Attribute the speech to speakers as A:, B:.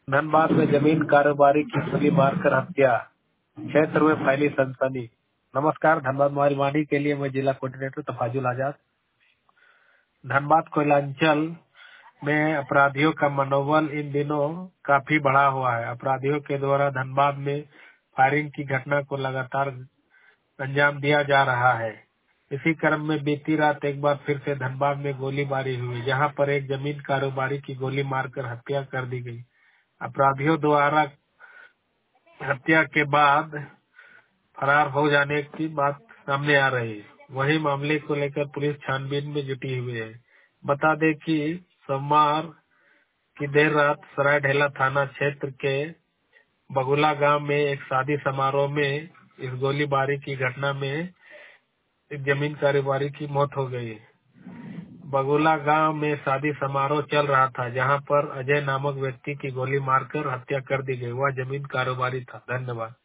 A: धनबाद में जमीन कारोबारी की गोली मारकर हत्या, क्षेत्र में फैली सनसनी। नमस्कार, धनबाद मोबाइल वाणी के लिए मैं जिला कोऑर्डिनेटर तफाजुल आजाद। धनबाद कोयलांचल में अपराधियों का मनोबल इन दिनों काफी बढ़ा हुआ है। अपराधियों के द्वारा धनबाद में फायरिंग की घटना को लगातार अंजाम दिया जा रहा है। इसी क्रम में बीती रात एक बार फिर से धनबाद में गोलीबारी हुई, जहां पर एक जमीन कारोबारी की गोली मारकर हत्या कर दी गई। अपराधियों द्वारा हत्या के बाद फरार हो जाने की बात सामने आ रही है। वही मामले को लेकर पुलिस छानबीन में जुटी हुई है। बता दें कि सोमवार की देर रात सरायढेला थाना क्षेत्र के बगुला गांव में एक शादी समारोह में इस गोलीबारी की घटना में एक जमीन कारोबारी की मौत हो गई। बगुला गांव में शादी समारोह चल रहा था, जहां पर अजय नामक व्यक्ति की गोली मारकर हत्या कर दी गई। वह जमीन कारोबारी था। धन्यवाद।